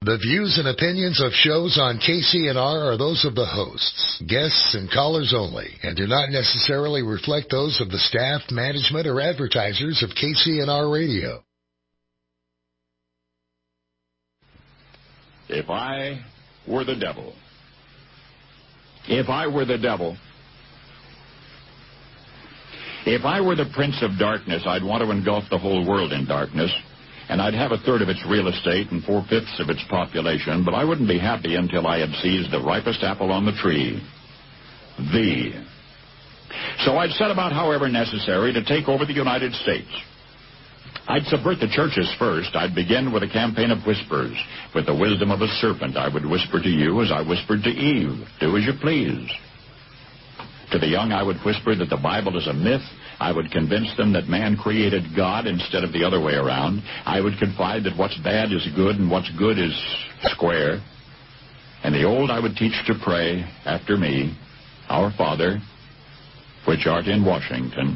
The views and opinions of shows on KCNR are those of the hosts, guests, and callers only, and do not necessarily reflect those of the staff, management, or advertisers of KCNR Radio. If I were the devil. If I were the devil. If I were the prince of darkness, I'd want to engulf the whole world in darkness. And I'd have a third of its real estate and 4/5 of its population, but I wouldn't be happy until I had seized the ripest apple on the tree. So I'd set about, however necessary, to take over the United States. I'd subvert the churches first. I'd begin with a campaign of whispers. With the wisdom of a serpent, I would whisper to you as I whispered to Eve, do as you please. To the young, I would whisper that the Bible is a myth. I would convince them that man created God instead of the other way around. I would confide that what's bad is good and what's good is square. And the old I would teach to pray after me, Our Father, which art in Washington.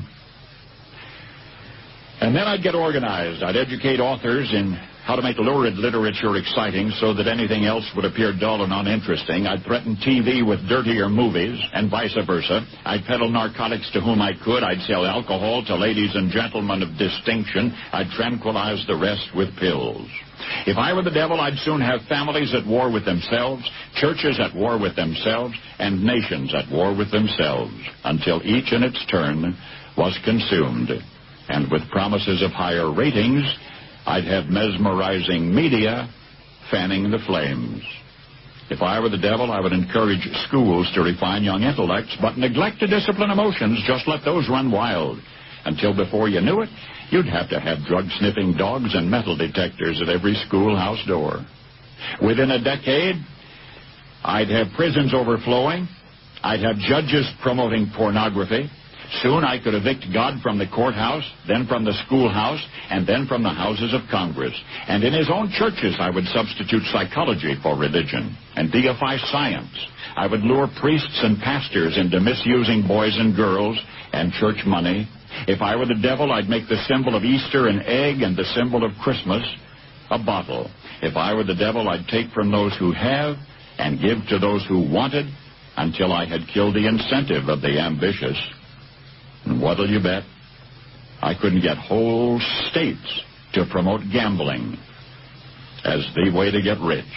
And then I'd get organized. I'd educate authors in how to make lurid literature exciting so that anything else would appear dull and uninteresting. I'd threaten TV with dirtier movies and vice versa. I'd peddle narcotics to whom I could. I'd sell alcohol to ladies and gentlemen of distinction. I'd tranquilize the rest with pills. If I were the devil, I'd soon have families at war with themselves, churches at war with themselves, and nations at war with themselves, until each in its turn was consumed. And with promises of higher ratings, I'd have mesmerizing media fanning the flames. If I were the devil, I would encourage schools to refine young intellects, but neglect to discipline emotions. Just let those run wild. Until before you knew it, you'd have to have drug-sniffing dogs and metal detectors at every schoolhouse door. Within a decade, I'd have prisons overflowing. I'd have judges promoting pornography. Soon I could evict God from the courthouse, then from the schoolhouse, and then from the houses of Congress. And in his own churches I would substitute psychology for religion and deify science. I would lure priests and pastors into misusing boys and girls and church money. If I were the devil, I'd make the symbol of Easter an egg and the symbol of Christmas a bottle. If I were the devil, I'd take from those who have and give to those who wanted until I had killed the incentive of the ambitious. And what'll you bet? I couldn't get whole states to promote gambling as the way to get rich.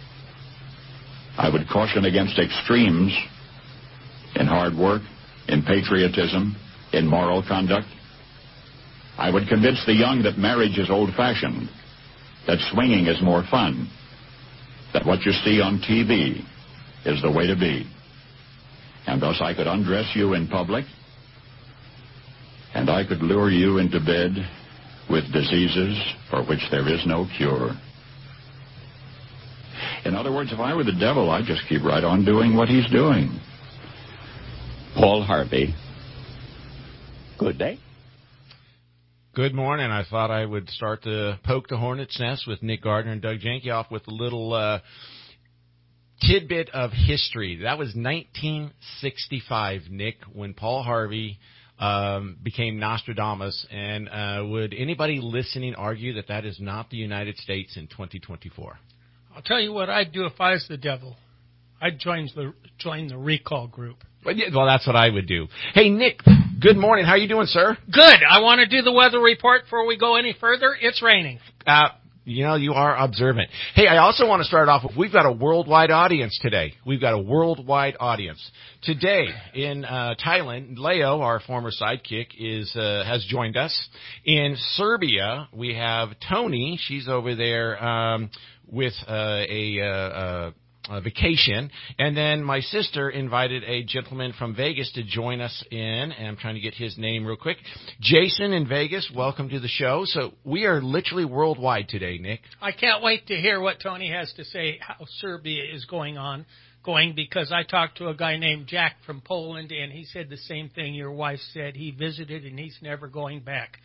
I would caution against extremes in hard work, in patriotism, in moral conduct. I would convince the young that marriage is old-fashioned, that swinging is more fun, that what you see on TV is the way to be. And thus I could undress you in public, and I could lure you into bed with diseases for which there is no cure. In other words, if I were the devil, I'd just keep right on doing what he's doing. Paul Harvey. Good day. Good morning. I thought I would start to poke the hornet's nest with Nick Gardner and Doug Janke off with a little tidbit of history. That was 1965, Nick, when Paul Harvey became Nostradamus. And would anybody listening argue that that is not the United States in 2024? I'll tell you what I'd do if I was the devil. I'd join the recall group. Well, that's what I would do. Hey, Nick, good morning. How are you doing, sir? Good. I want to do the weather report before we go any further. It's raining. You are observant. Hey, I also want to start off with, we've got a worldwide audience today. We've got a worldwide audience. Today in Thailand, Leo, our former sidekick, has joined us. In Serbia, we have Tony. She's over there with a vacation. And then my sister invited a gentleman from Vegas to join us and I'm trying to get his name real quick. Jason in Vegas, welcome to the show. So we are literally worldwide today, Nick. I can't wait to hear what Tony has to say, how Serbia is going, because I talked to a guy named Jack from Poland, and he said the same thing your wife said. He visited, and he's never going back.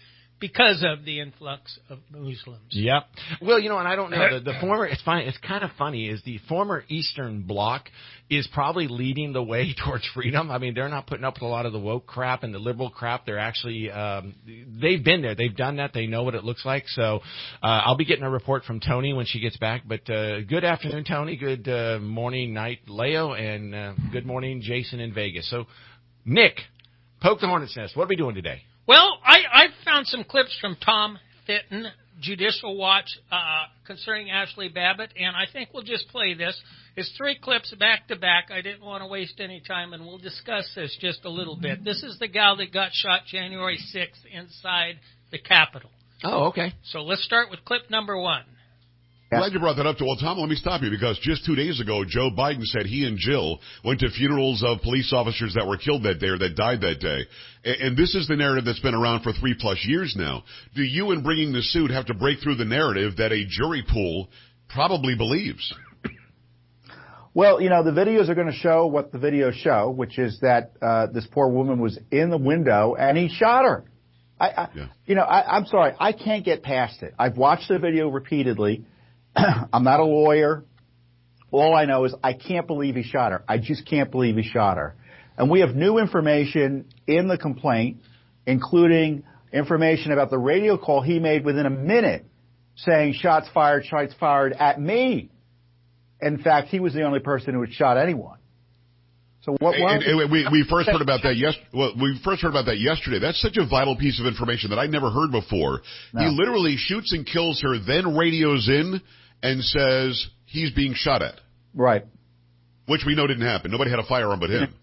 because of the influx of Muslims. Yep. Well, and I don't know. The former, it's fine. It's kind of funny is the former Eastern Bloc is probably leading the way towards freedom. I mean, they're not putting up with a lot of the woke crap and the liberal crap. They're actually, they've been there. They've done that. They know what it looks like. So, I'll be getting a report from Tony when she gets back. But, good afternoon, Tony. Good, morning, night, Leo. And, good morning, Jason in Vegas. So, Nick, poke the hornet's nest. What are we doing today? Well, I found some clips from Tom Fitton, Judicial Watch, concerning Ashley Babbitt, and I think we'll just play this. It's 3 clips back to back. I didn't want to waste any time, and we'll discuss this just a little bit. This is the gal that got shot January 6th inside the Capitol. Oh, okay. So let's start with clip number 1. Glad you brought that up. Well, Tom, let me stop you because just 2 days ago, Joe Biden said he and Jill went to funerals of police officers that were killed that day or that died that day. And this is the narrative that's been around for 3+ years now. Do you, in bringing the suit, have to break through the narrative that a jury pool probably believes? Well, the videos are going to show what the videos show, which is that this poor woman was in the window and he shot her. I'm sorry, I can't get past it. I've watched the video repeatedly. I'm not a lawyer. All I know is I can't believe he shot her. I just can't believe he shot her. And we have new information in the complaint, including information about the radio call he made within a minute saying shots fired at me. In fact, he was the only person who had shot anyone. So we first heard about that yesterday. That's such a vital piece of information that I never heard before. No. He literally shoots and kills her, then radios in and says he's being shot at. Right. Which we know didn't happen. Nobody had a firearm but him.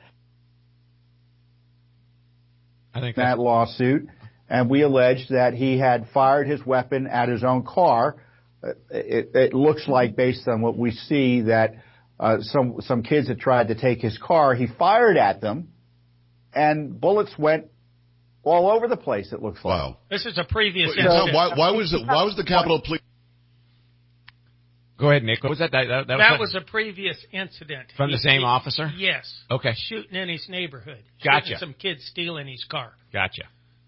I think that lawsuit, and we alleged that he had fired his weapon at his own car. It looks like, based on what we see, that some kids had tried to take his car. He fired at them, and bullets went all over the place. It looks like. Wow. This is a previous incident. Why was the Capitol Police? Go ahead, Nick. What was that? That was a previous incident. From the same officer? Yes. Okay. Shooting in his neighborhood. Gotcha. Shooting some kids stealing his car. Gotcha.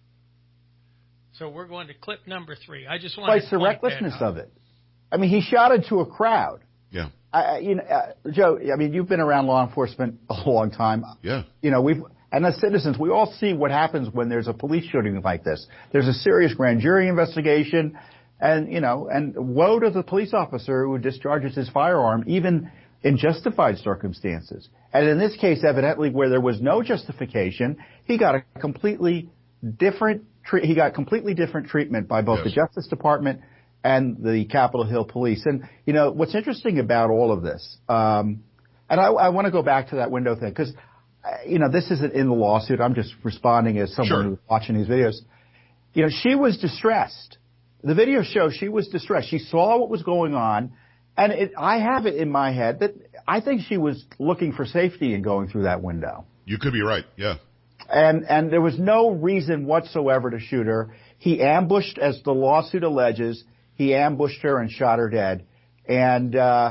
So we're going to clip number 3. I just want to the recklessness of it. I mean, he shot into a crowd. Yeah. Joe, I mean, you've been around law enforcement a long time. Yeah. And as citizens, we all see what happens when there's a police shooting like this. There's a serious grand jury investigation, and woe to the police officer who discharges his firearm, even in justified circumstances. And in this case, evidently, where there was no justification, he got completely different treatment by both the Justice Department and the Capitol Hill Police. And, what's interesting about all of this, and I want to go back to that window thing, because, this isn't in the lawsuit. I'm just responding as someone who's watching these videos. She was distressed. The video shows she was distressed. She saw what was going on, and I have it in my head that I think she was looking for safety in going through that window. You could be right, yeah. And there was no reason whatsoever to shoot her. He ambushed, as the lawsuit alleges, he ambushed her and shot her dead. And,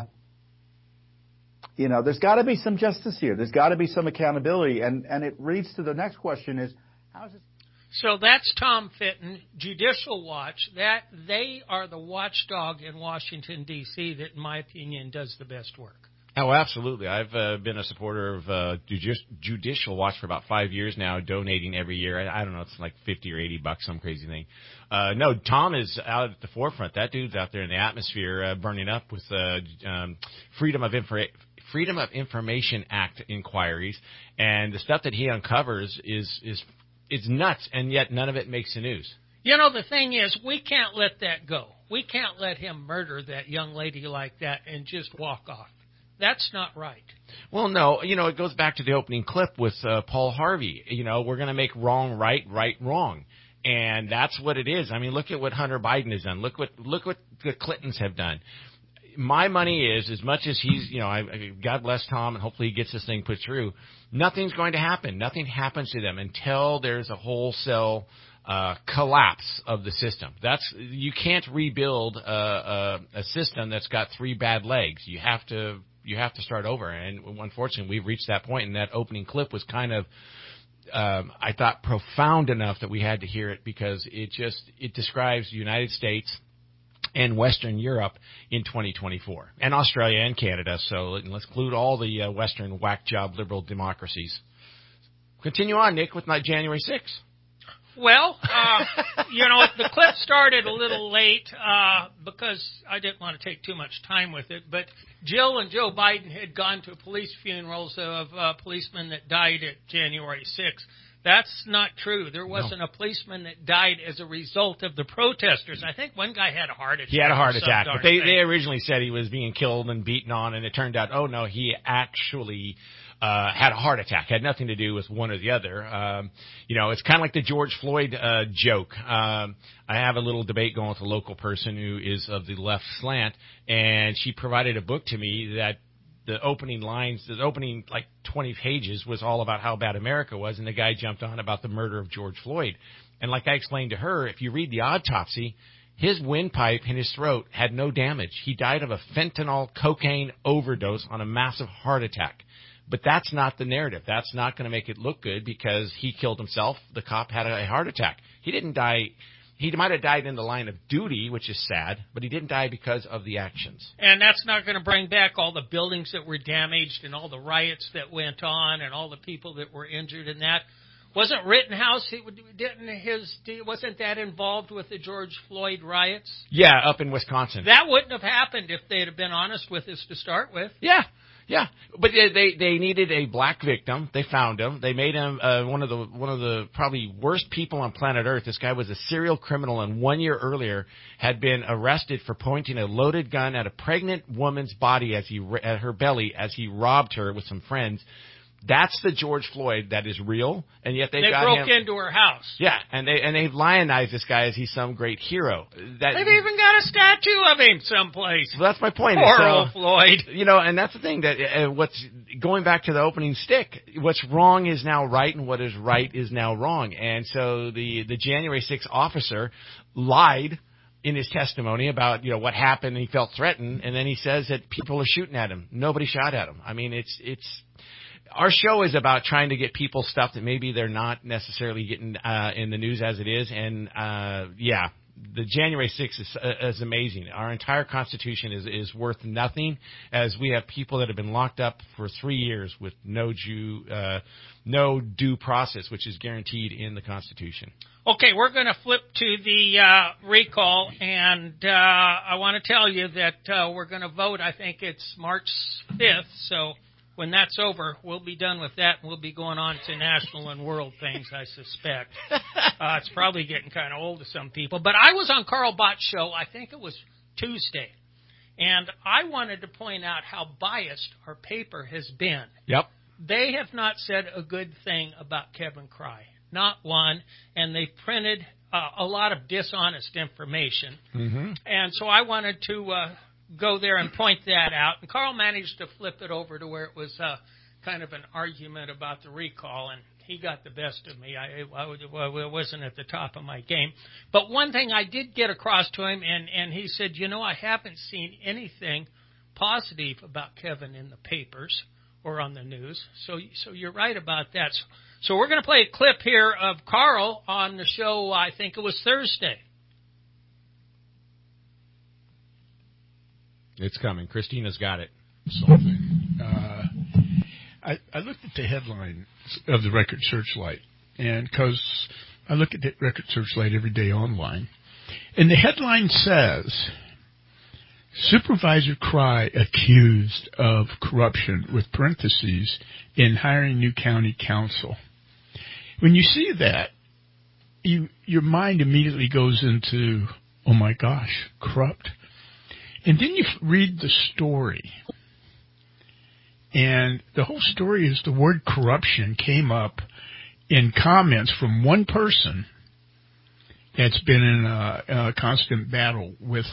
there's got to be some justice here. There's got to be some accountability. And it leads to the next question is, how is it? So that's Tom Fitton, Judicial Watch. That they are the watchdog in Washington, D.C. that, in my opinion, does the best work. Oh, absolutely. I've been a supporter of Judicial Watch for about 5 years now, donating every year. I don't know, it's like $50 or $80, some crazy thing. No, Tom is out at the forefront. That dude's out there in the atmosphere, burning up with Freedom of Information Act inquiries, and the stuff that he uncovers is nuts, and yet none of it makes the news. The thing is, we can't let that go. We can't let him murder that young lady like that and just walk off. That's not right. Well, no, it goes back to the opening clip with Paul Harvey. We're going to make wrong right, right wrong. And that's what it is. I mean, look at what Hunter Biden has done. Look what the Clintons have done. My money is, as much as he's, God bless Tom, and hopefully he gets this thing put through, nothing's going to happen. Nothing happens to them until there's a wholesale collapse of the system. You can't rebuild a system that's got 3 bad legs. You have to start over. And unfortunately, we've reached that point, and that opening clip was kind of I thought, profound enough that we had to hear it because it describes the United States and Western Europe in 2024, and Australia and Canada. So let's include all the Western whack job liberal democracies. Continue on, Nick, with January 6th. Well, the clip started a little late because I didn't want to take too much time with it. But Jill and Joe Biden had gone to police funerals of policemen that died at January 6th. That's not true. There wasn't a policeman that died as a result of the protesters. I think one guy had a heart attack. He had a heart attack, but they originally said he was being killed and beaten on, and it turned out, oh, no, he actually had a heart attack. Had nothing to do with one or the other. It's kind of like the George Floyd joke. I have a little debate going with a local person who is of the left slant, and she provided a book to me that the opening 20 pages was all about how bad America was, and the guy jumped on about the murder of George Floyd. And like I explained to her, if you read the autopsy, his windpipe in his throat had no damage. He died of a fentanyl cocaine overdose on a massive heart attack. But that's not the narrative. That's not going to make it look good because he killed himself. The cop had a heart attack. He didn't die. He might have died in the line of duty, which is sad, but he didn't die because of the actions. And that's not going to bring back all the buildings that were damaged and all the riots that went on and all the people that were injured in that. Wasn't Rittenhouse, wasn't that involved with the George Floyd riots? Yeah, up in Wisconsin. That wouldn't have happened if they'd have been honest with us to start with. Yeah. Yeah, but they needed a black victim. They found him. They made him one of the probably worst people on planet Earth. This guy was a serial criminal, and 1 year earlier had been arrested for pointing a loaded gun at a pregnant woman's body at her belly as he robbed her with some friends. That's the George Floyd that is real, and yet they broke into her house. Yeah, and they've lionized this guy as he's some great hero. They've even got a statue of him someplace. Well, that's my point. Poor old Floyd. And that's the thing that what's going back to the opening stick. What's wrong is now right, and what is right is now wrong. And so the January 6th officer lied in his testimony about what happened. He felt threatened, and then he says that people are shooting at him. Nobody shot at him. I mean, it's. Our show is about trying to get people stuff that maybe they're not necessarily getting in the news as it is. And, the January 6th is amazing. Our entire Constitution is worth nothing, as we have people that have been locked up for 3 years with no due process, which is guaranteed in the Constitution. Okay, we're going to flip to the recall, and I want to tell you that we're going to vote. I think it's March 5th, so when that's over, we'll be done with that, and we'll be going on to national and world things, I suspect. It's probably getting kind of old to some people. But I was on Carl Bott's show, I think it was Tuesday, and I wanted to point out how biased our paper has been. Yep. They have not said a good thing about Kevin Cry, not one, and they printed a lot of dishonest information. Mm-hmm. And so I wanted to go there and point that out. And Carl managed to flip it over to where it was kind of an argument about the recall, and he got the best of me. I wasn't at the top of my game. But one thing I did get across to him, and he said, I haven't seen anything positive about Kevin in the papers or on the news. So you're right about that. So we're going to play a clip here of Carl on the show, I think it was Thursday. It's coming. Christina's got it. Something. I looked at the headline of the Record Searchlight, and because I look at the Record Searchlight every day online, and the headline says, Supervisor Cry accused of corruption, with parentheses, in hiring new county council. When you see that, your mind immediately goes into, oh my gosh, corrupt. And then you read the story, and the whole story is the word corruption came up in comments from one person that's been in a constant battle with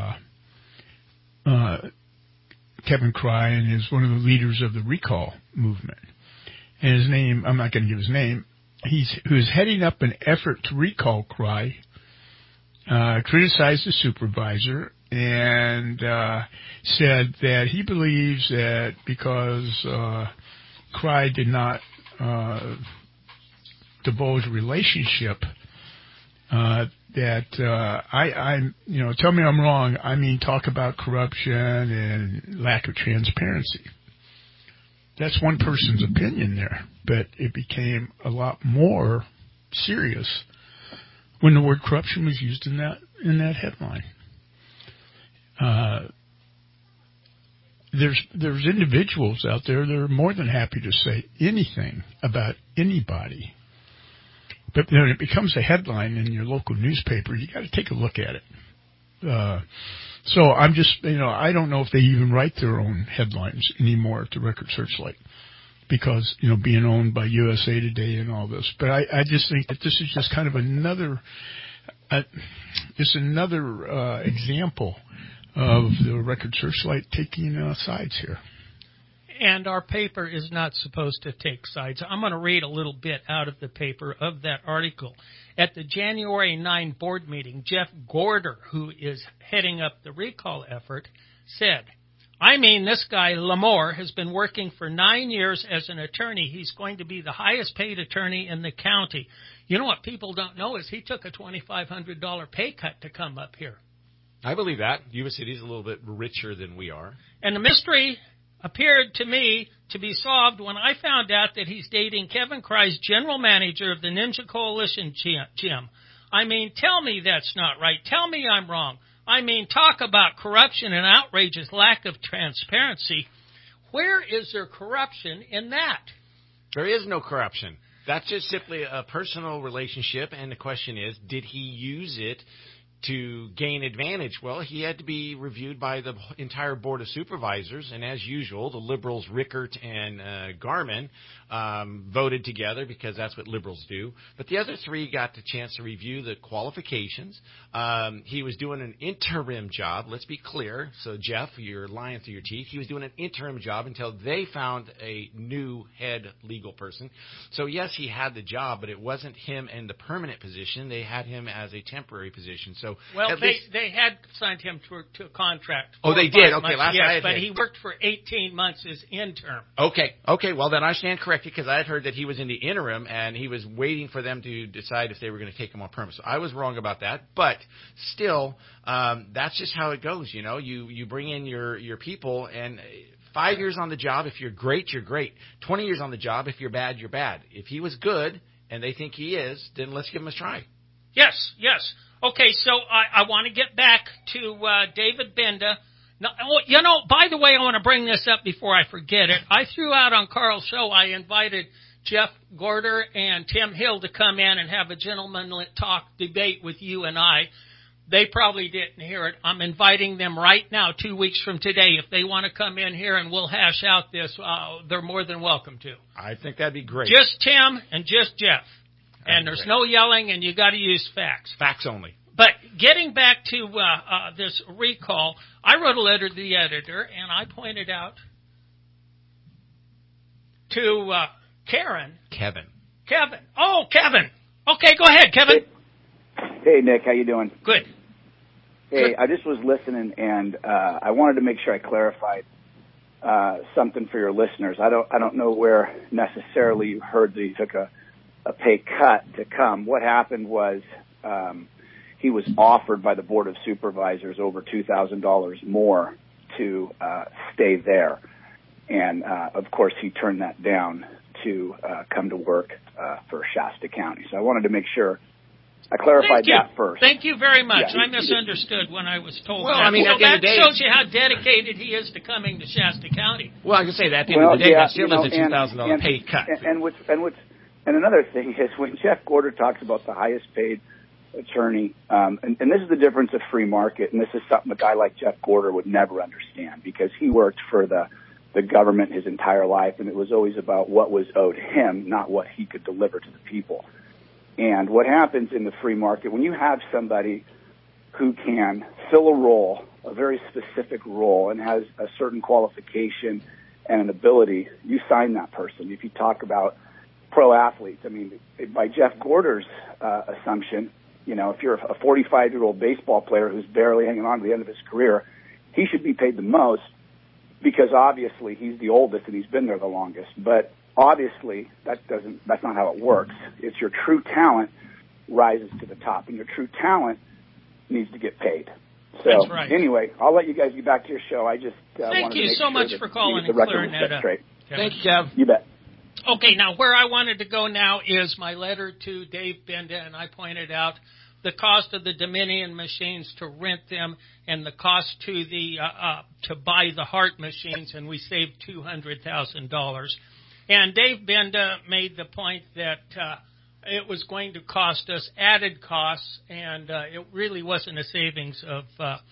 Kevin Cry, and is one of the leaders of the recall movement. And his name, I'm not going to give his name, who is heading up an effort to recall Cry, criticized the supervisor, and said that he believes that because Cry did not divulge relationship that tell me I'm wrong. I mean, talk about corruption and lack of transparency. That's one person's opinion there, but it became a lot more serious when the word corruption was used in that headline. There's individuals out there that are more than happy to say anything about anybody. But when it becomes a headline in your local newspaper, you got to take a look at it. So I'm just, I don't know if they even write their own headlines anymore at the Record Searchlight because, being owned by USA Today and all this. But I just think that this is just kind of another example of the Record Searchlight taking sides here. And our paper is not supposed to take sides. I'm going to read a little bit out of the paper of that article. At the January 9 board meeting, Jeff Gorder, who is heading up the recall effort, said, I mean, this guy, Lamore, has been working for 9 years as an attorney. He's going to be the highest paid attorney in the county. You know what people don't know is he took a $2,500 pay cut to come up here. I believe that. Yuba City's a little bit richer than we are. And the mystery appeared to me to be solved when I found out that he's dating Kevin Kreis, general manager of the Ninja Coalition Gym. I mean, tell me that's not right. Tell me I'm wrong. I mean, talk about corruption and outrageous lack of transparency. Where is there corruption in that? There is no corruption. That's just simply a personal relationship, and the question is, did he use it to gain advantage? Well, he had to be reviewed by the entire Board of Supervisors, and as usual, the Liberals, Rickert and Garman, voted together because that's what Liberals do. But the other three got the chance to review the qualifications. He was doing an interim job, let's be clear. So, Jeff, you're lying through your teeth. He was doing an interim job until they found a new head legal person. So, yes, he had the job, but it wasn't him in the permanent position. They had him as a temporary position. So, well, they had signed him to a contract. Oh, they did? Okay, last yes, but he worked for 18 months as interim. Okay, well, then I stand corrected because I had heard that he was in the interim and he was waiting for them to decide if they were going to take him on permanent. So I was wrong about that. But still, that's just how it goes, You bring in your people, and 5 years on the job, if you're great, you're great. 20 years on the job, if you're bad, you're bad. If he was good, and they think he is, then let's give him a try. Yes. Okay, so I want to get back to David Benda. Now, by the way, I want to bring this up before I forget it. I threw out on Carl's show, I invited Jeff Gorder and Tim Hill to come in and have a gentlemanly talk debate with you and I. They probably didn't hear it. I'm inviting them right now, 2 weeks from today. If they want to come in here and we'll hash out this, they're more than welcome to. I think that'd be great. Just Tim and just Jeff. And there's no yelling, and you got to use facts. Facts only. But getting back to this recall, I wrote a letter to the editor, and I pointed out to Kevin. Oh, Kevin. Okay, go ahead, Kevin. Hey, Nick, how you doing? Good. Hey, Good. I just was listening, and I wanted to make sure I clarified something for your listeners. I don't know where necessarily you heard that he took a pay cut to come. What happened was he was offered by the Board of Supervisors over $2,000 more to stay there. And, of course, he turned that down to come to work for Shasta County. So I wanted to make sure I clarified that first. Thank you very much. Yeah, I misunderstood when I was told that. I mean, so that shows you how dedicated he is to coming to Shasta County. Well, I can say that at the end of the day, that still is a $2,000 pay cut. And another thing is when Jeff Gorder talks about the highest paid attorney, and this is the difference of free market, and this is something a guy like Jeff Gorder would never understand because he worked for the government his entire life, and it was always about what was owed him, not what he could deliver to the people. And what happens in the free market, when you have somebody who can fill a role, a very specific role, and has a certain qualification and an ability, you sign that person. If you talk about pro athletes, I mean, by Jeff Gorder's assumption, if you're a 45-year-old baseball player who's barely hanging on to the end of his career, he should be paid the most because obviously he's the oldest and he's been there the longest. But obviously, that's not how it works. It's your true talent rises to the top, and your true talent needs to get paid. So that's right. Anyway, I'll let you guys get back to your show. I just thank you so much for calling and clearing that up. Thank you, Kev. You bet. Okay, now where I wanted to go now is my letter to Dave Benda, and I pointed out the cost of the Dominion machines to rent them and the cost to the to buy the Hart machines, and we saved $200,000. And Dave Benda made the point that it was going to cost us added costs, and it really wasn't a savings of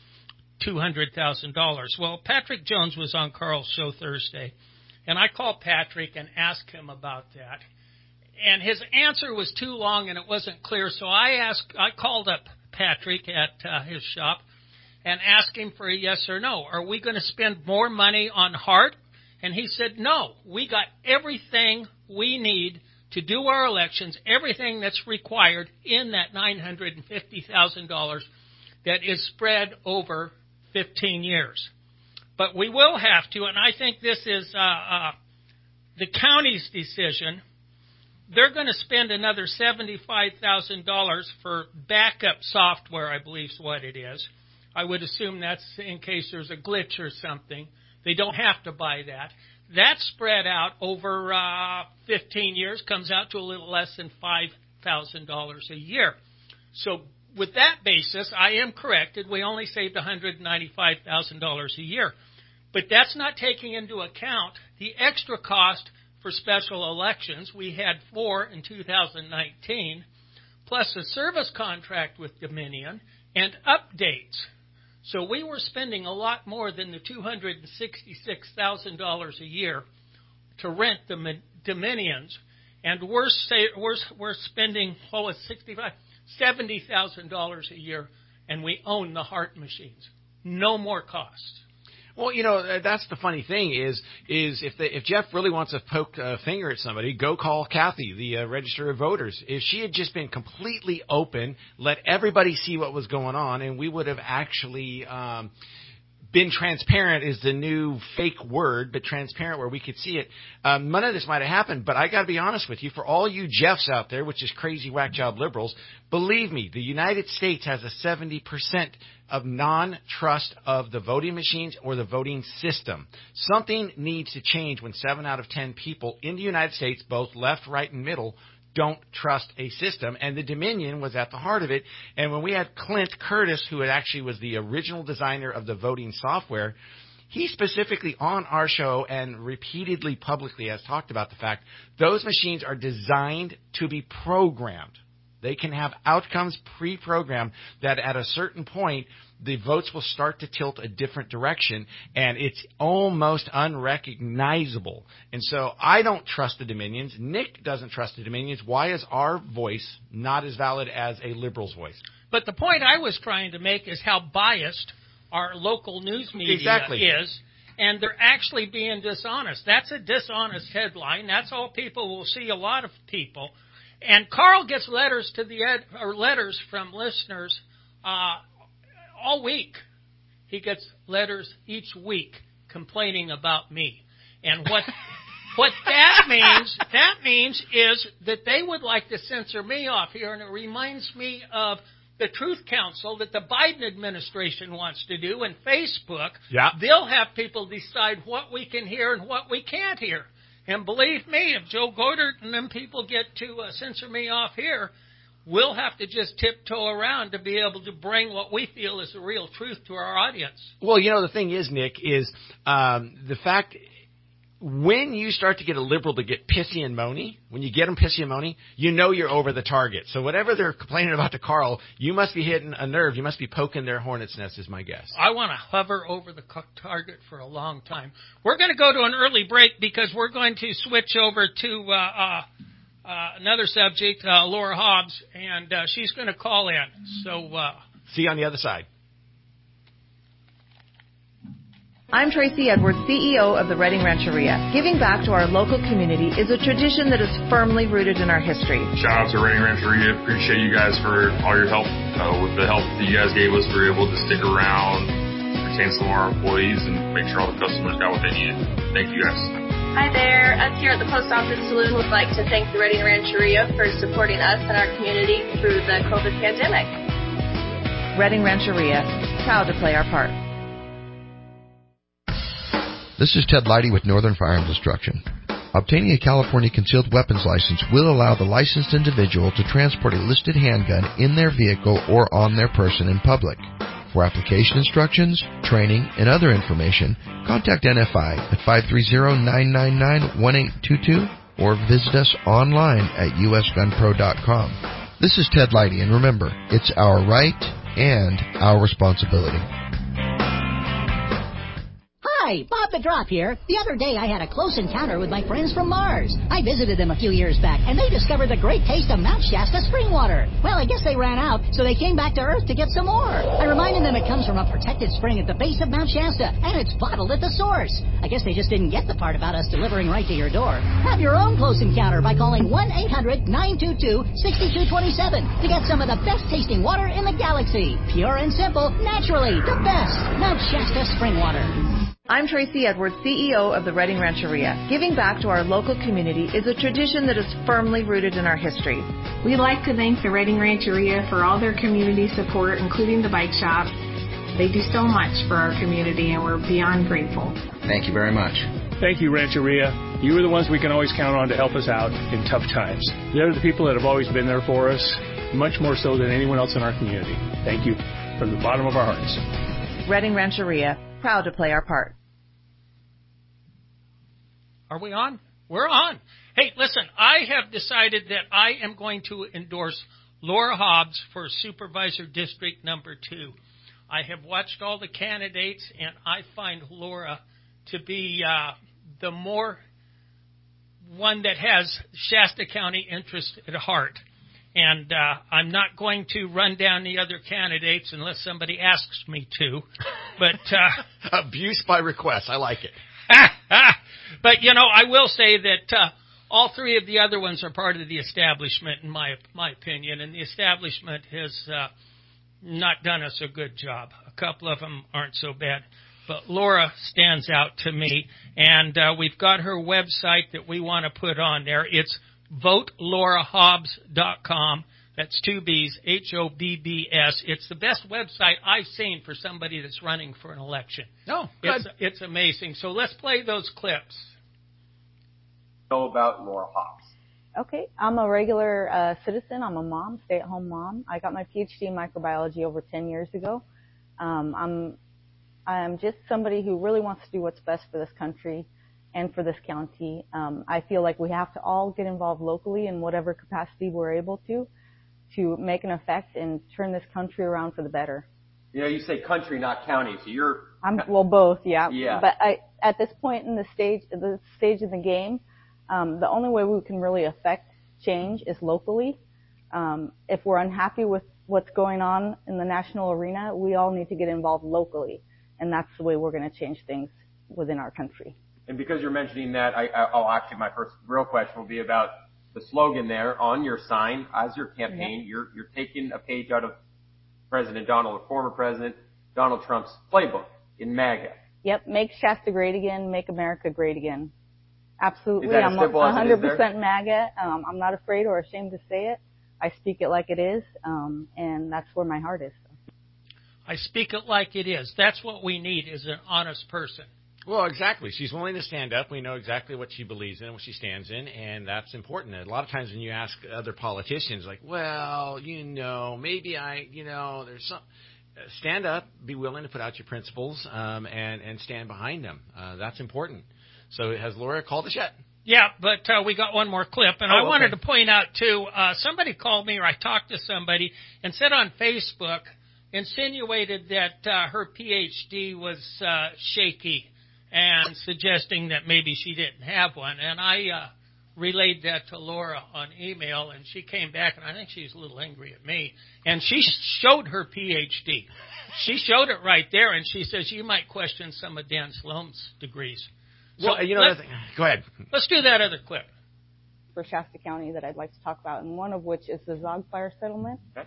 $200,000. Well, Patrick Jones was on Carl's show Thursday, and I called Patrick and asked him about that. And his answer was too long and it wasn't clear, so I called up Patrick at his shop and asked him for a yes or no. Are we going to spend more money on Hart? And he said, no, we got everything we need to do our elections, everything that's required in that $950,000 that is spread over 15 years. But we will have to, and I think this is the county's decision. They're going to spend another $75,000 for backup software, I believe is what it is. I would assume that's in case there's a glitch or something. They don't have to buy that. That's spread out over 15 years, comes out to a little less than $5,000 a year. So with that basis, I am corrected. We only saved $195,000 a year. But that's not taking into account the extra cost for special elections. We had 4 in 2019, plus a service contract with Dominion and updates. So we were spending a lot more than the $266,000 a year to rent the Dominions, and we're spending $70,000 a year, and we own the Hart machines. No more costs. Well, you know, that's the funny thing is if Jeff really wants to poke a finger at somebody, go call Kathy, the Register of Voters. If she had just been completely open, let everybody see what was going on, and we would have actually been transparent is the new fake word, but transparent where we could see it. None of this might have happened, but I got to be honest with you, for all you Jeffs out there, which is crazy whack job liberals, believe me, the United States has a 70% of non-trust of the voting machines or the voting system. Something needs to change when 7 out of 10 people in the United States, both left, right, and middle, don't trust a system, and the Dominion was at the heart of it. And when we had Clint Curtis, who actually was the original designer of the voting software, he specifically on our show and repeatedly publicly has talked about the fact those machines are designed to be programmed. They can have outcomes pre-programmed that at a certain point the votes will start to tilt a different direction, and it's almost unrecognizable. And so I don't trust the Dominions. Nick doesn't trust the Dominions. Why is our voice not as valid as a liberal's voice? But the point I was trying to make is how biased our local news media is, and they're actually being dishonest. That's a dishonest headline. That's all people will see, a lot of people. And Carl gets letters to letters from listeners all week. He gets letters each week complaining about me. And what that means is that they would like to censor me off here, and it reminds me of the Truth Council that the Biden administration wants to do, and Facebook. Yeah. They'll have people decide what we can hear and what we can't hear. And believe me, if Joe Goddard and them people get to censor me off here, we'll have to just tiptoe around to be able to bring what we feel is the real truth to our audience. Well, you know, the thing is, Nick, is the fact when you start to get a liberal to get pissy and moany, when you get them pissy and moany, you know you're over the target. So whatever they're complaining about to Carl, you must be hitting a nerve. You must be poking their hornet's nest is my guess. I want to hover over the target for a long time. We're going to go to an early break because we're going to switch over to another subject, Laura Hobbs, and she's going to call in. So see you on the other side. I'm Tracy Edwards, CEO of the Reading Rancheria. Giving back to our local community is a tradition that is firmly rooted in our history. Shout out to Reading Rancheria. Appreciate you guys for all your help. With the help that you guys gave us, we were able to stick around, retain some of our employees, and make sure all the customers got what they needed. Thank you guys. Hi there. Us here at the Post Office Saloon would like to thank the Reading Rancheria for supporting us and our community through the COVID pandemic. Reading Rancheria, proud to play our part. This is Ted Leidy with Northern Firearms Instruction. Obtaining a California concealed weapons license will allow the licensed individual to transport a listed handgun in their vehicle or on their person in public. For application instructions, training, and other information, contact NFI at 530-999-1822 or visit us online at usgunpro.com. This is Ted Leidy, and remember, it's our right and our responsibility. Hi, Bob the Drop here. The other day I had a close encounter with my friends from Mars. I visited them a few years back, and they discovered the great taste of Mount Shasta spring water. Well, I guess they ran out, so they came back to Earth to get some more. I reminded them it comes from a protected spring at the base of Mount Shasta, and it's bottled at the source. I guess they just didn't get the part about us delivering right to your door. Have your own close encounter by calling 1-800-922-6227 to get some of the best tasting water in the galaxy. Pure and simple, naturally, the best. Mount Shasta spring water. I'm Tracy Edwards, CEO of the Reading Rancheria. Giving back to our local community is a tradition that is firmly rooted in our history. We'd like to thank the Reading Rancheria for all their community support, including the bike shop. They do so much for our community, and we're beyond grateful. Thank you very much. Thank you, Rancheria. You are the ones we can always count on to help us out in tough times. They're the people that have always been there for us, much more so than anyone else in our community. Thank you from the bottom of our hearts. Reading Rancheria, proud to play our part. Are we on? We're on. Hey, listen, I have decided that I am going to endorse Laura Hobbs for Supervisor District Number 2. I have watched all the candidates, and I find Laura to be the more one that has Shasta County interest at heart. And I'm not going to run down the other candidates unless somebody asks me to. But abuse by request. I like it. But, you know, I will say that all three of the other ones are part of the establishment, in my opinion, and the establishment has not done us a good job. A couple of them aren't so bad. But Laura stands out to me, and we've got her website that we want to put on there. It's VoteLauraHobbs.com. That's two B's, Hobbs. It's the best website I've seen for somebody that's running for an election. Oh, good. It's amazing. So let's play those clips. Know about Laura Hobbs. Okay, I'm a regular citizen. I'm a mom, stay-at-home mom. I got my PhD in microbiology over 10 years ago. I'm just somebody who really wants to do what's best for this country and for this county. I feel like we have to all get involved locally in whatever capacity we're able to make an effect and turn this country around for the better. You know, you say country, not county, so you're... Well, both, yeah. Yeah. But at this point in the stage of the game, the only way we can really affect change is locally. If we're unhappy with what's going on in the national arena, we all need to get involved locally, and that's the way we're going to change things within our country. And because you're mentioning that, I'll actually, my first real question will be about the slogan there on your sign as your campaign. Yep. You're taking a page out of former President Donald Trump's playbook in MAGA. Yep, make Shasta great again, make America great again. Absolutely. Is that as simple as 100% MAGA. I'm not afraid or ashamed to say it. I speak it like it is, and that's where my heart is. I speak it like it is. That's what we need, is an honest person. Well, exactly. She's willing to stand up. We know exactly what she believes in and what she stands in, and that's important. And a lot of times when you ask other politicians, like, well, maybe there's some... Stand up, be willing to put out your principles, and stand behind them. That's important. So has Laura called us yet? Yeah, but we got one more clip, and I wanted to point out, too, somebody called me, or I talked to somebody, and said on Facebook, insinuated that her PhD was shaky, and suggesting that maybe she didn't have one. And I relayed that to Laura on email, and she came back, and I think she's a little angry at me. And she showed her PhD. She showed it right there, and she says, you might question some of Dan Sloan's degrees. So, go ahead. Let's do that other clip. For Shasta County that I'd like to talk about, and one of which is the Zogg Fire settlement. Okay.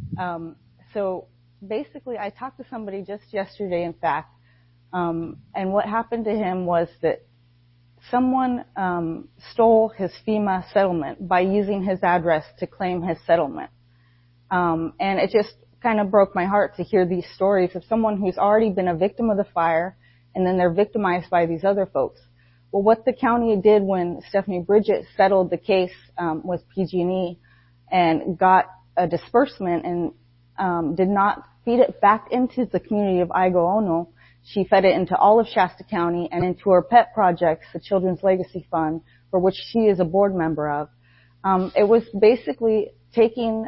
So basically, I talked to somebody just yesterday, in fact, and what happened to him was that someone stole his FEMA settlement by using his address to claim his settlement. And it just kind of broke my heart to hear these stories of someone who's already been a victim of the fire, and then they're victimized by these other folks. Well, what the county did when Stephanie Bridget settled the case with PG&E and got a disbursement and did not feed it back into the community of Igo Ono, she fed it into all of Shasta County and into her pet projects, the Children's Legacy Fund, for which she is a board member of. It was basically taking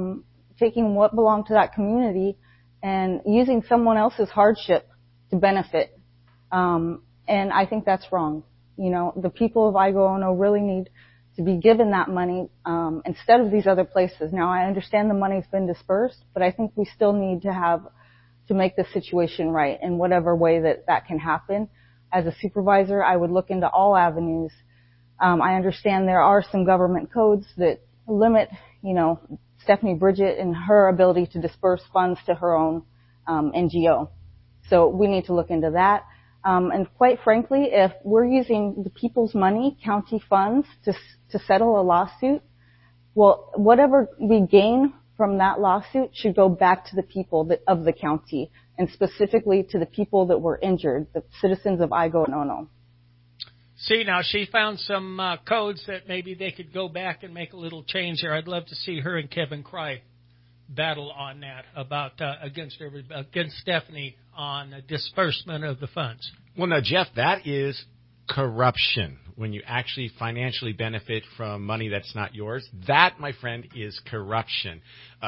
what belonged to that community and using someone else's hardship to benefit. And I think that's wrong. You know, the people of Igo Ono really need to be given that money instead of these other places. Now, I understand the money's been dispersed, but I think we still need to make the situation right in whatever way that can happen. As a supervisor, I would look into all avenues. I understand there are some government codes that limit, you know, Stephanie Bridget and her ability to disperse funds to her own NGO. So we need to look into that. And quite frankly, if we're using the people's money, county funds, to settle a lawsuit, well, whatever we gain from that lawsuit should go back to the people of the county, and specifically to the people that were injured, the citizens of Igo Ono. See, now she found some codes that maybe they could go back and make a little change there. I'd love to see her and Kevin Cry battle on that about against Stephanie on disbursement of the funds. Well, now, Jeff, that is corruption. When you actually financially benefit from money that's not yours, that, my friend, is corruption.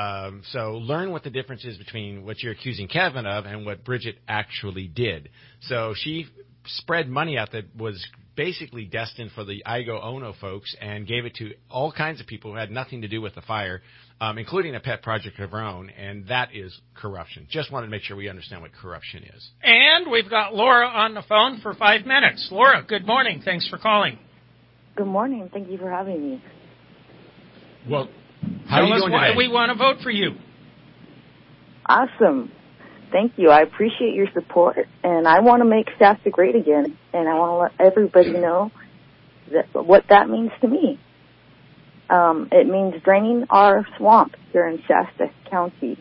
So learn what the difference is between what you're accusing Kevin of and what Bridget actually did. So she spread money out that was basically destined for the Igo Ono folks and gave it to all kinds of people who had nothing to do with the fire, including a pet project of her own, and that is corruption. Just wanted to make sure we understand what corruption is. And we've got Laura on the phone for 5 minutes. Laura, good morning. Thanks for calling. Good morning. Thank you for having me. Well, how are you doing today? We want to vote for you. Awesome. Thank you. I appreciate your support, and I want to make Shasta great again, and I want to let everybody know what that means to me. It means draining our swamp here in Shasta County,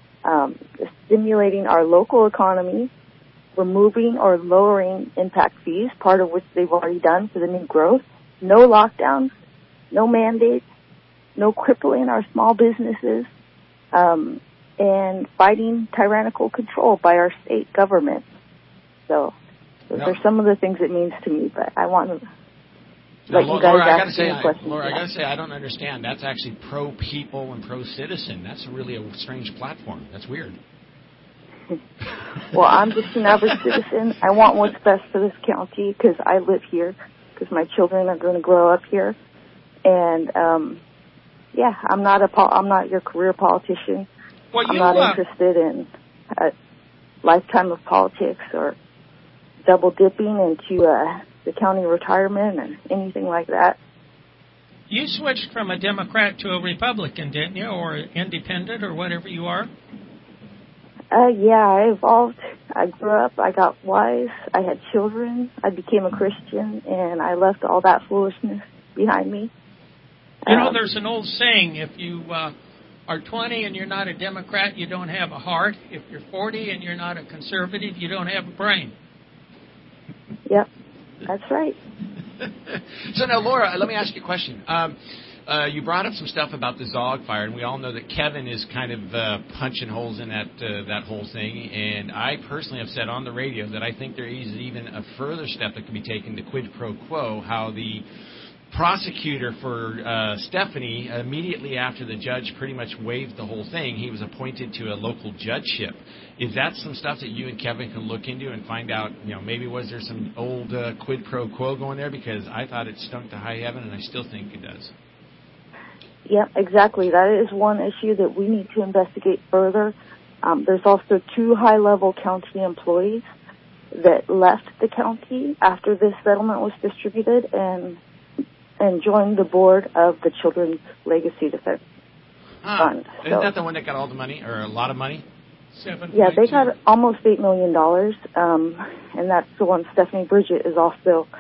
stimulating our local economy, removing or lowering impact fees, part of which they've already done for the new growth, no lockdowns, no mandates, no crippling our small businesses, and fighting tyrannical control by our state government. So those are some of the things it means to me, but I want to let you guys ask me questions. Laura, I got to say, I don't understand. That's actually pro-people and pro-citizen. That's really a strange platform. That's weird. Well, I'm just an average citizen. I want what's best for this county because I live here, because my children are going to grow up here. And, I'm not your career politician. Well, I'm not interested in a lifetime of politics or double dipping into the county retirement or anything like that. You switched from a Democrat to a Republican, didn't you, or independent or whatever you are? Yeah, I evolved. I grew up. I got wise. I had children. I became a Christian, and I left all that foolishness behind me. You know, there's an old saying, if you are 20 and you're not a Democrat, you don't have a heart. If you're 40 and you're not a conservative, you don't have a brain. Yep, that's right. So now, Laura, let me ask you a question. You brought up some stuff about the Zog fire, and we all know that Kevin is kind of punching holes in that whole thing. And I personally have said on the radio that I think there is even a further step that can be taken to quid pro quo, how the prosecutor for Stephanie, immediately after the judge pretty much waived the whole thing, he was appointed to a local judgeship. Is that some stuff that you and Kevin can look into and find out, maybe was there some old quid pro quo going there? Because I thought it stunk to high heaven, and I still think it does. Yeah, exactly. That is one issue that we need to investigate further. There's also 2 high-level county employees that left the county after this settlement was distributed and joined the board of the Children's Legacy Defense Fund. Isn't that the one that got all the money, or a lot of money? Yeah, they got almost $8 million, and that's the one Stephanie Bridget is also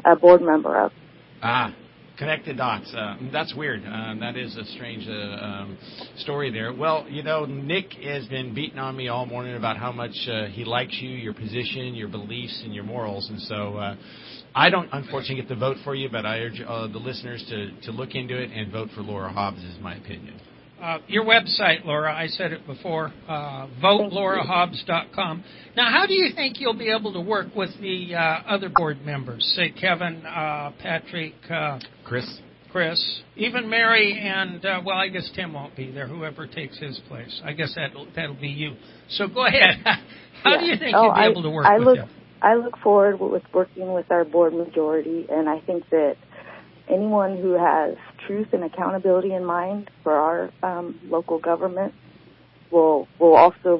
a board member of. Connect the dots. That's weird. That is a strange story there. Well, Nick has been beating on me all morning about how much he likes you, your position, your beliefs, and your morals. And so I don't, unfortunately, get to vote for you, but I urge the listeners to look into it and vote for Laura Hobbs, is my opinion. Your website, Laura, I said it before, votelaurahobbs.com. Now, how do you think you'll be able to work with the other board members, say Kevin, Patrick, Chris, even Mary, and, I guess Tim won't be there, whoever takes his place. I guess that'll be you. So go ahead. How do you think you'll be able to work with them? I look forward with working with our board majority, and I think that anyone who has truth and accountability in mind for our local government will also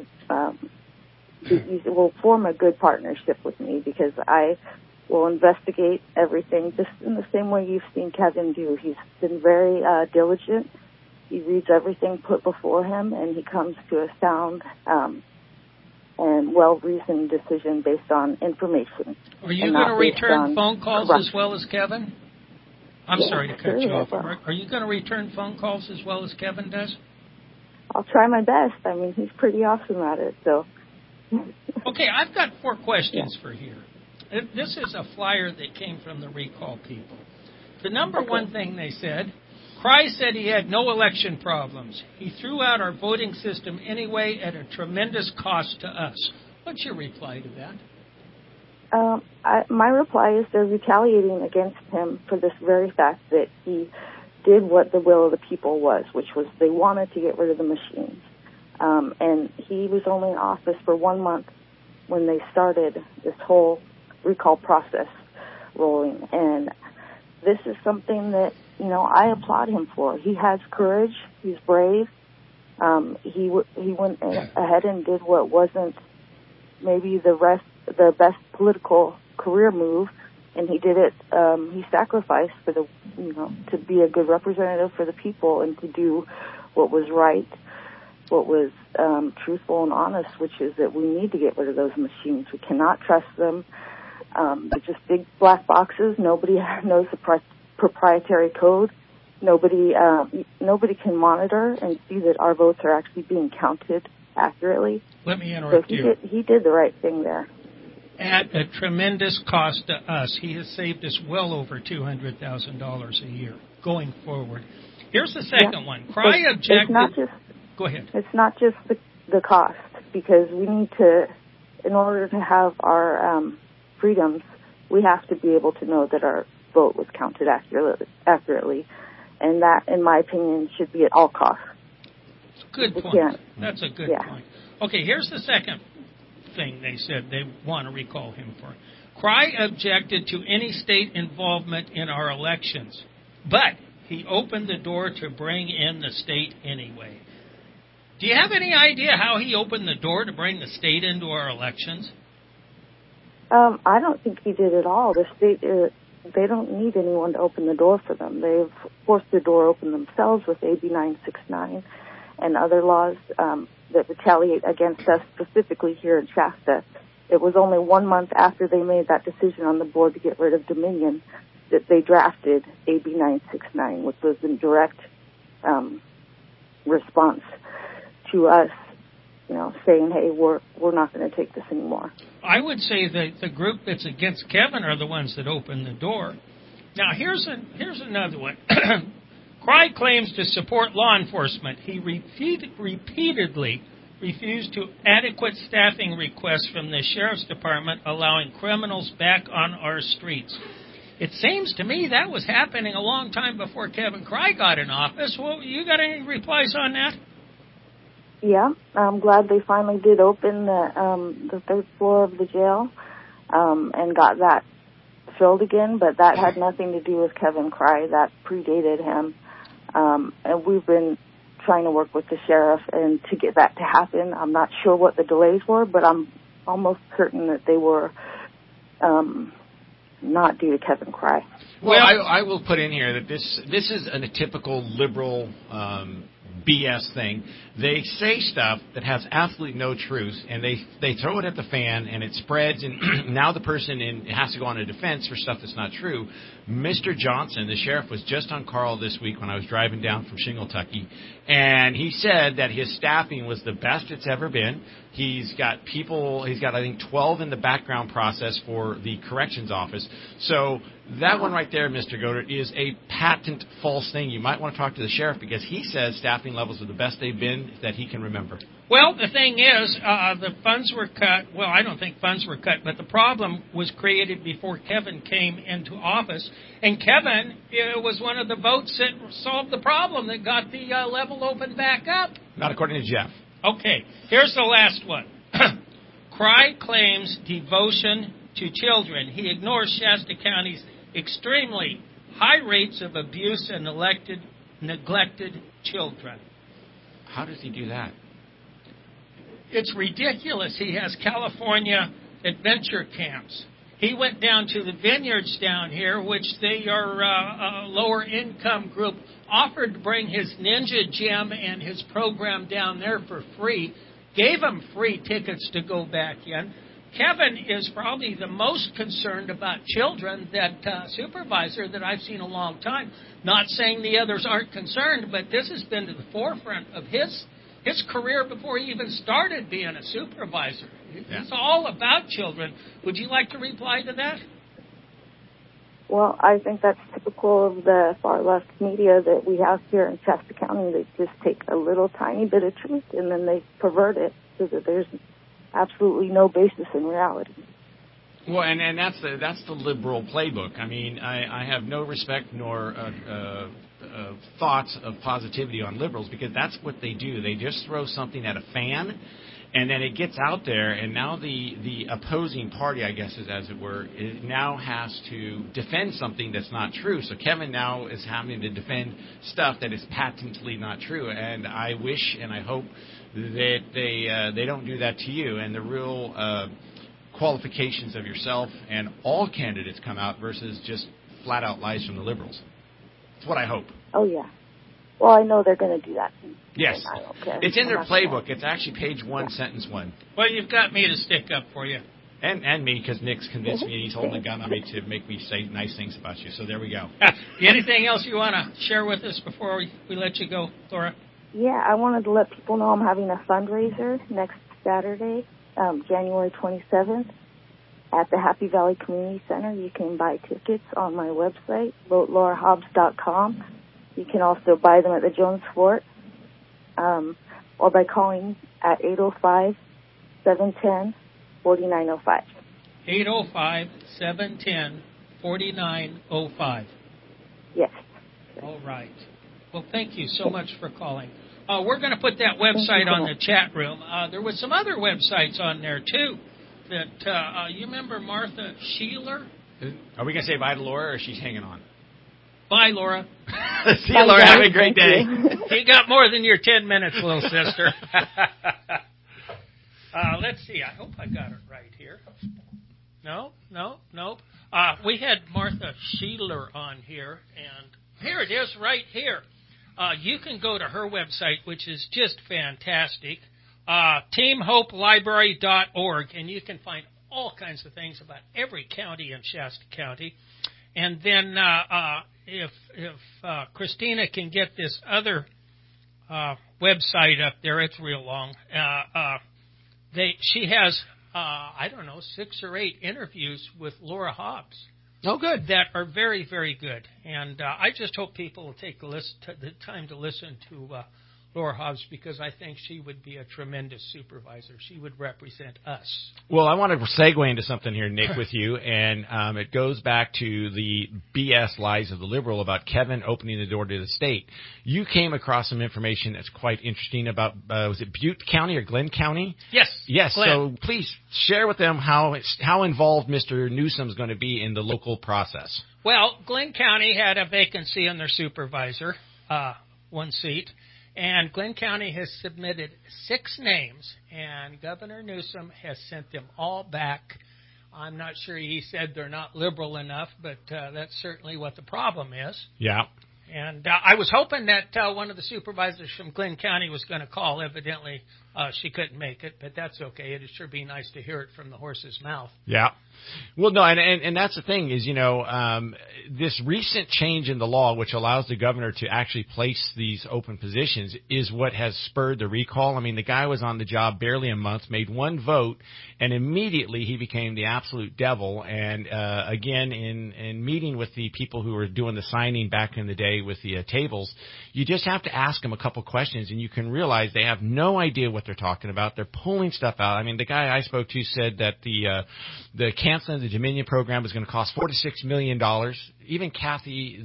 will form a good partnership with me, because I will investigate everything just in the same way you've seen Kevin do. He's been very diligent. He reads everything put before him, and he comes to a sound and well-reasoned decision based on information. Are you going to return phone calls as well as Kevin? I'm sorry to cut you off. Are you going to return phone calls as well as Kevin does? I'll try my best. I mean, he's pretty awesome at it. So. Okay, I've got 4 questions for here. This is a flyer that came from the recall people. The number one thing they said, Cry said he had no election problems. He threw out our voting system anyway at a tremendous cost to us. What's your reply to that? My reply is they're retaliating against him for this very fact that he did what the will of the people was, which was they wanted to get rid of the machines. And he was only in office for 1 month when they started this whole recall process rolling. And this is something that, I applaud him for. He has courage. He's brave. He went ahead and did what wasn't maybe the best political career move, and he did it. He sacrificed for to be a good representative for the people and to do what was right, what was truthful and honest, which is that we need to get rid of those machines. We cannot trust them. They're just big black boxes. Nobody knows the proprietary code. Nobody can monitor and see that our votes are actually being counted accurately. Let me interrupt you. He did the right thing there. At a tremendous cost to us, he has saved us well over $200,000 a year going forward. Here's the second one. Cry objected. Go ahead. It's not just the cost, because we need to, in order to have our freedoms, we have to be able to know that our vote was counted accurately, and that, in my opinion, should be at all costs. Good point. That's a good point. Okay, here's the second thing they said they want to recall him for. Cry objected to any state involvement in our elections, but he opened the door to bring in the state anyway. Do you have any idea how he opened the door to bring the state into our elections? I don't think he did at all. The state, they don't need anyone to open the door for them. They've forced the door open themselves with AB 969 and other laws that retaliate against us, specifically here in Shasta. It was only 1 month after they made that decision on the board to get rid of Dominion that they drafted AB 969, which was in direct response to us, saying, hey, we're not going to take this anymore. I would say that the group that's against Kevin are the ones that opened the door. Now, here's another one. Cry claims to support law enforcement. He repeatedly refused to adequate staffing requests from the Sheriff's Department, allowing criminals back on our streets. It seems to me that was happening a long time before Kevin Cry got in office. Well, you got any replies on that? Yeah, I'm glad they finally did open the third floor of the jail and got that filled again, but that had nothing to do with Kevin Cry. That predated him. And we've been trying to work with the sheriff and to get that to happen. I'm not sure what the delays were, but I'm almost certain that they were not due to Kevin Cry. Well, I will put in here that this is a typical liberal BS thing. They say stuff that has absolutely no truth, and they throw it at the fan, and it spreads, and now the person has to go on a defense for stuff that's not true. Mr. Johnson, the sheriff, was just on Carl this week when I was driving down from Shingletucky, and he said that his staffing was the best it's ever been. He's got, I think, 12 in the background process for the corrections office. So that one right there, Mr. Godert, is a patent false thing. You might want to talk to the sheriff because he says staffing levels are the best they've been that he can remember. Well, the thing is, the funds were cut. Well, I don't think funds were cut, but the problem was created before Kevin came into office. And Kevin was one of the votes that solved the problem that got the level opened back up. Not according to Jeff. Okay, here's the last one. Cry claims devotion to children. He ignores Shasta County's extremely high rates of abuse and neglected children. How does he do that? It's ridiculous. He has California adventure camps. He went down to the vineyards down here, which they are a lower income group, offered to bring his Ninja Gym and his program down there for free, gave him free tickets to go back in. Kevin is probably the most concerned about children supervisor that I've seen in a long time. Not saying the others aren't concerned, but this has been to the forefront of his career before he even started being a supervisor. Yeah. It's all about children. Would you like to reply to that? Well, I think that's typical of the far-left media that we have here in Shasta County. They just take a little tiny bit of truth and then they pervert it so that there's absolutely no basis in reality. Well, and that's the liberal playbook. I mean, I have no respect nor thoughts of positivity on liberals because that's what they do. They just throw something at a fan, and then it gets out there, and now the opposing party, I guess, as it were, now has to defend something that's not true. So Kevin now is having to defend stuff that is patently not true, and I wish and I hope that they don't do that to you. And the real qualifications of yourself and all candidates come out versus just flat-out lies from the liberals. That's what I hope. Oh, yeah. Well, I know they're going to do that. Yes. I don't care. It's in their playbook. It's actually page 1, sentence 1. Well, you've got me to stick up for you. And me, because Nick's convinced me and he's holding a gun on me to make me say nice things about you. So there we go. Anything else you want to share with us before we let you go, Laura? Yeah, I wanted to let people know I'm having a fundraiser next Saturday, January 27th, at the Happy Valley Community Center. You can buy tickets on my website, VoteLauraHobbs.com. You can also buy them at the Jones Fort or by calling at 805-710-4905. 805-710-4905. Yes. All right. Well, thank you so much for calling. We're going to put that website on the chat room. There was some other websites on there, too, that you remember Martha Sheeler? Are we going to say bye to Laura, or is she hanging on? Bye, Laura. See you, Laura. Have a great day. You got more than your 10 minutes, little sister. Let's see. I hope I got it right here. No. We had Martha Sheeler on here, and here it is right here. You can go to her website, which is just fantastic, teamhopelibrary.org, and you can find all kinds of things about every county in Shasta County. And then if Christina can get this other website up there, it's real long. She has, 6 or 8 interviews with Laura Hobbs. Oh, good. That are very, very good. And I just hope people will take the time to listen to Laura Hobbs, because I think she would be a tremendous supervisor. She would represent us. Well, I want to segue into something here, Nick, with you, and it goes back to the BS lies of the liberal about Kevin opening the door to the state. You came across some information that's quite interesting about, was it Butte County or Glenn County? Yes. Glenn. So please share with them how involved Mr. Newsom's going to be in the local process. Well, Glenn County had a vacancy on their supervisor, one seat. And Glenn County has submitted 6 names, and Governor Newsom has sent them all back. I'm not sure he said they're not liberal enough, but that's certainly what the problem is. Yeah. And I was hoping that one of the supervisors from Glynn County was going to call. Evidently, she couldn't make it, but that's okay. It'd sure be nice to hear it from the horse's mouth. Yeah. Well, no, and that's the thing is, this recent change in the law, which allows the governor to actually place these open positions, is what has spurred the recall. I mean, the guy was on the job barely a month, made one vote, and immediately he became the absolute devil. And again, in meeting with the people who were doing the signing back in the day with the tables, you just have to ask them a couple questions, and you can realize they have no idea what they're talking about. They're pulling stuff out. I mean, the guy I spoke to said that the canceling the Dominion program was going to cost $4 to $6 million. Even Kathy,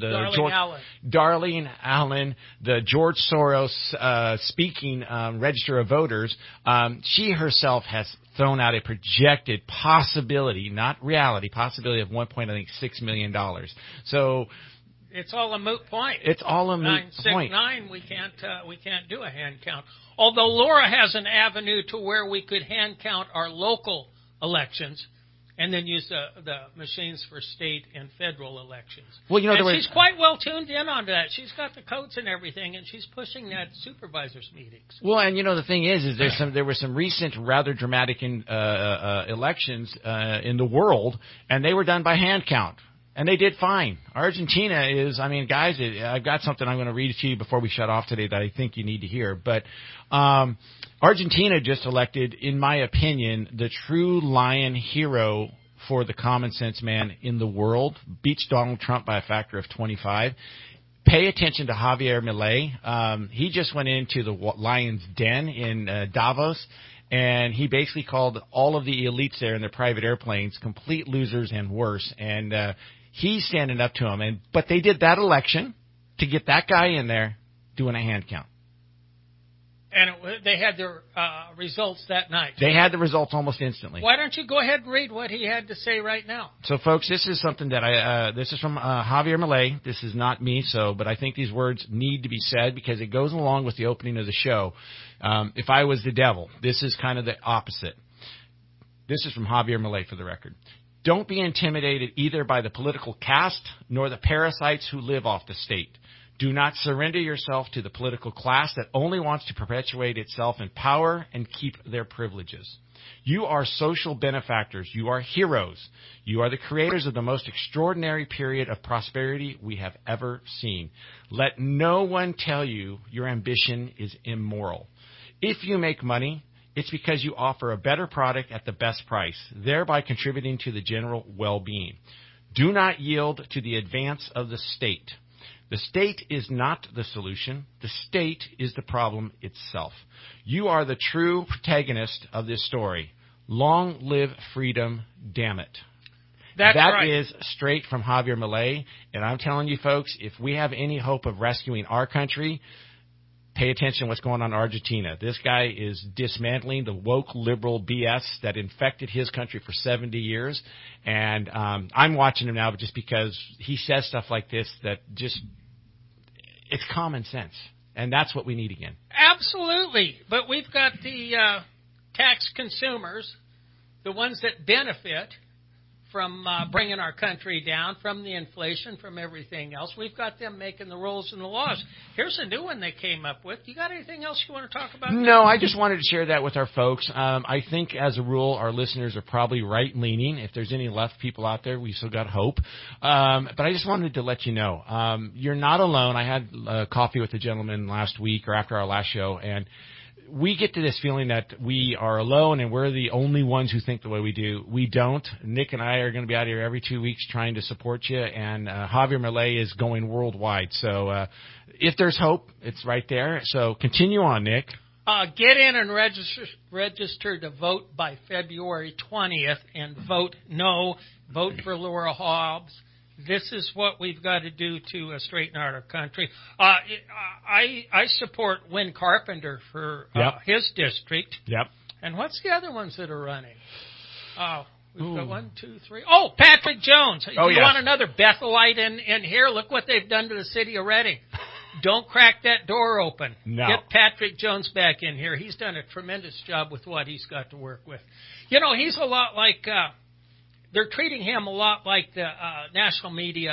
Darlene Allen, the George Soros speaking register of voters, she herself has thrown out a projected possibility, not reality, possibility of $1.6 million. So it's all a moot point. It's all a moot point. 969, we can't do a hand count. Although Laura has an avenue to where we could hand count our local elections and then use the machines for state and federal elections. Well, she's quite well tuned in on that. She's got the codes and everything, and she's pushing that supervisors meetings. Well, and the thing is there were some recent rather dramatic elections in the world, and they were done by hand count. And they did fine. Argentina is, guys, I've got something I'm going to read to you before we shut off today that I think you need to hear. But Argentina just elected, in my opinion, the true lion hero for the common sense man in the world. Beats Donald Trump by a factor of 25. Pay attention to Javier Milei. He just went into the lion's den in Davos. And he basically called all of the elites there in their private airplanes complete losers and worse. And he's standing up to him. But they did that election to get that guy in there doing a hand count. And they had their results that night. They had the results almost instantly. Why don't you go ahead and read what he had to say right now? So, folks, this is something that this is from Javier Milei. This is not me, but I think these words need to be said because it goes along with the opening of the show. If I was the devil, this is kind of the opposite. This is from Javier Milei for the record. Don't be intimidated either by the political caste nor the parasites who live off the state. Do not surrender yourself to the political class that only wants to perpetuate itself in power and keep their privileges. You are social benefactors. You are heroes. You are the creators of the most extraordinary period of prosperity we have ever seen. Let no one tell you your ambition is immoral. If you make money, it's because you offer a better product at the best price, thereby contributing to the general well-being. Do not yield to the advance of the state. The state is not the solution. The state is the problem itself. You are the true protagonist of this story. Long live freedom, damn it. That right. Is straight from Javier Milei. And I'm telling you, folks, if we have any hope of rescuing our country, pay attention to what's going on in Argentina. This guy is dismantling the woke liberal BS that infected his country for 70 years. And I'm watching him now just because he says stuff like this that just... it's common sense, and that's what we need again. Absolutely. But we've got the tax consumers, the ones that benefit from bringing our country down, from the inflation, from everything else. We've got them making the rules and the laws. Here's a new one they came up with. You got anything else you want to talk about? No, I just wanted to share that with our folks. I think, as a rule, our listeners are probably right-leaning. If there's any left people out there, we've still got hope. But I just wanted to let you know, you're not alone. I had coffee with a gentleman last week or after our last show, and we get to this feeling that we are alone and we're the only ones who think the way we do. We don't. Nick and I are going to be out here every 2 weeks trying to support you, and Javier Milei is going worldwide. So if there's hope, it's right there. So continue on, Nick. Get in and register to vote by February 20th and vote no. Vote for Laura Hobbs. This is what we've got to do to straighten out our country. I support Win Carpenter for his district. Yep. And what's the other ones that are running? We've got 1, 2, 3. Oh, Patrick Jones. You want another Bethelite in here? Look what they've done to the city of Reading. Don't crack that door open. No. Get Patrick Jones back in here. He's done a tremendous job with what he's got to work with. You know, he's a lot like... they're treating him a lot like the national media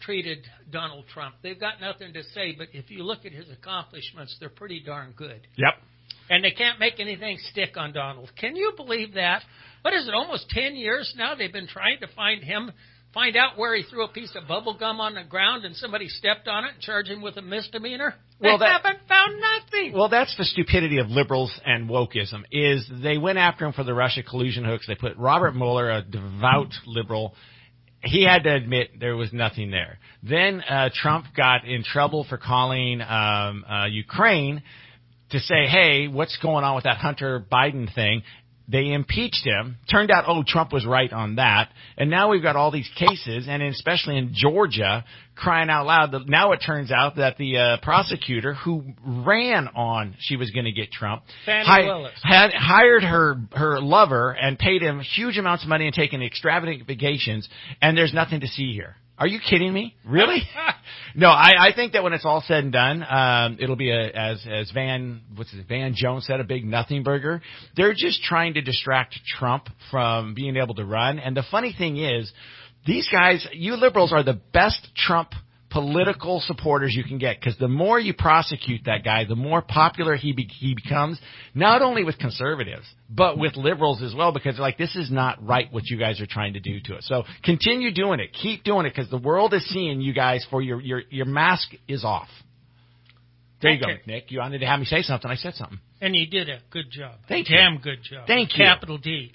treated Donald Trump. They've got nothing to say, but if you look at his accomplishments, they're pretty darn good. Yep. And they can't make anything stick on Donald. Can you believe that? What is it, almost 10 years now they've been trying to find out where he threw a piece of bubble gum on the ground and somebody stepped on it and charged him with a misdemeanor? They haven't found nothing. Well, that's the stupidity of liberals and wokeism, is they went after him for the Russia collusion hoax. They put Robert Mueller, a devout liberal. He had to admit there was nothing there. Then Trump got in trouble for calling Ukraine to say, hey, what's going on with that Hunter Biden thing? They impeached him. Turned out, Trump was right on that. And now we've got all these cases, and especially in Georgia, crying out loud. Now it turns out that the prosecutor who ran on she was going to get Trump had hired her lover and paid him huge amounts of money and taken extravagant vacations, and there's nothing to see here. Are you kidding me? Really? No, I think that when it's all said and done, it'll be as Van Jones said, a big nothing burger. They're just trying to distract Trump from being able to run. And the funny thing is, these guys, you liberals, are the best Trump political supporters you can get, because the more you prosecute that guy, the more popular he becomes, not only with conservatives, but with liberals as well, because they're like, this is not right what you guys are trying to do to us. So continue doing it. Keep doing it, because the world is seeing you guys for your mask is off. There you go, Nick. You wanted to have me say something. I said something. And you did a good job. Thank you. Damn good job. Thank you. Capital D.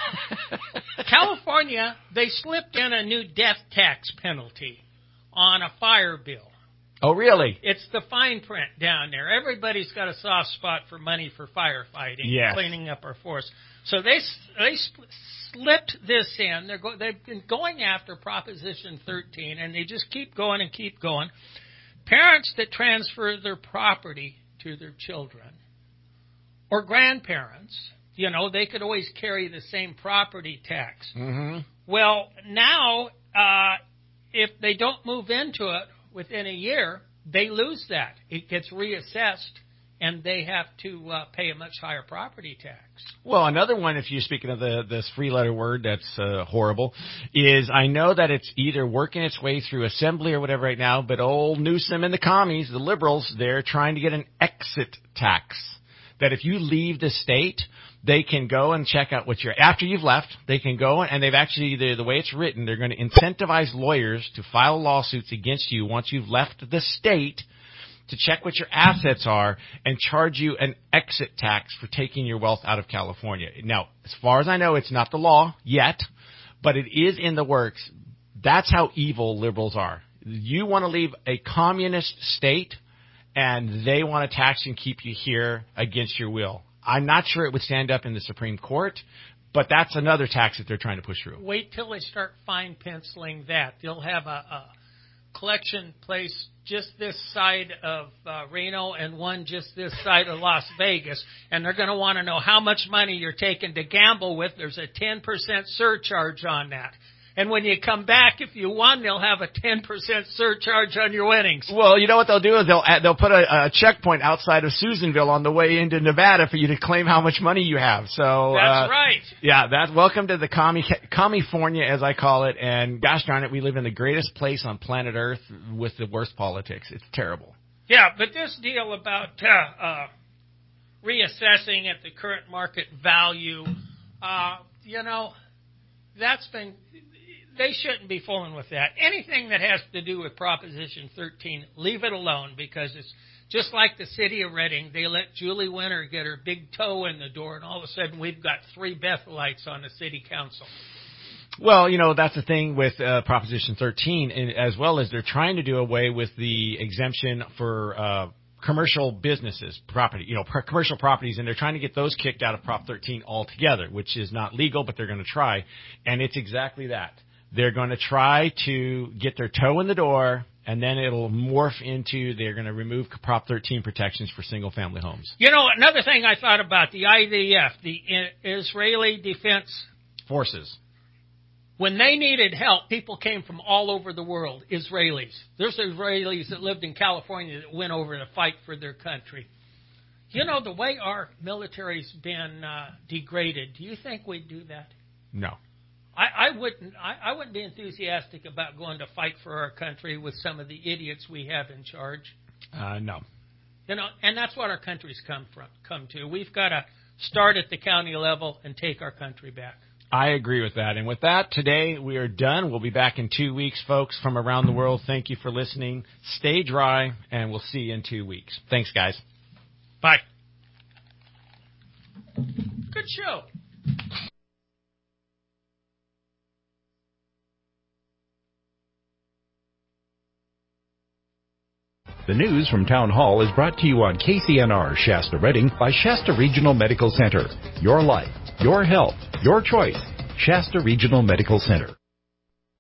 California, they slipped in a new death tax penalty on a fire bill. Oh, really? It's the fine print down there. Everybody's got a soft spot for money for firefighting, cleaning up our forest. So they slipped this in. They've been going after Proposition 13, and they just keep going and keep going. Parents that transfer their property to their children or grandparents, they could always carry the same property tax. Mm-hmm. Well, now, if they don't move into it within a year, they lose that. It gets reassessed, and they have to pay a much higher property tax. Well, another one, if you're speaking of this three-letter word that's horrible, is I know that it's either working its way through Assembly or whatever right now, but old Newsom and the commies, the liberals, they're trying to get an exit tax. That if you leave the state, they can go and check out after you've left, they can go, and they've actually, the way it's written, they're going to incentivize lawyers to file lawsuits against you once you've left the state to check what your assets are and charge you an exit tax for taking your wealth out of California. Now, as far as I know, it's not the law yet, but it is in the works. That's how evil liberals are. You want to leave a communist state, and they want to tax and keep you here against your will. I'm not sure it would stand up in the Supreme Court, but that's another tax that they're trying to push through. Wait till they start fine penciling that. They'll have a collection place just this side of Reno and one just this side of Las Vegas, and they're going to want to know how much money you're taking to gamble with. There's a 10% surcharge on that. And when you come back, if you won, they'll have a 10% surcharge on your winnings. Well, you know what they'll do is they'll put a checkpoint outside of Susanville on the way into Nevada for you to claim how much money you have. So that's right. Yeah, welcome to the California, as I call it. And gosh darn it, we live in the greatest place on planet Earth with the worst politics. It's terrible. Yeah, but this deal about reassessing at the current market value, that's been. They shouldn't be fooling with that. Anything that has to do with Proposition 13, leave it alone, because it's just like the city of Redding. They let Julie Winter get her big toe in the door, and all of a sudden we've got 3 Bethelites on the city council. Well, that's the thing with Proposition 13, as well as they're trying to do away with the exemption for commercial businesses, commercial properties, and they're trying to get those kicked out of Prop 13 altogether, which is not legal, but they're going to try, and it's exactly that. They're going to try to get their toe in the door, and then it'll morph into they're going to remove Prop 13 protections for single-family homes. Another thing I thought about, the IDF, the Israeli Defense Forces. When they needed help, people came from all over the world, Israelis. There's Israelis that lived in California that went over to fight for their country. The way our military's been degraded, do you think we'd do that? No. I wouldn't be enthusiastic about going to fight for our country with some of the idiots we have in charge. No. You know, and that's what our country's come to. We've got to start at the county level and take our country back. I agree with that. And with that, today we are done. We'll be back in 2 weeks, folks, from around the world. Thank you for listening. Stay dry, and we'll see you in 2 weeks. Thanks, guys. Bye. Good show. The news from Town Hall is brought to you on KCNR Shasta Redding by Shasta Regional Medical Center. Your life, your health, your choice. Shasta Regional Medical Center.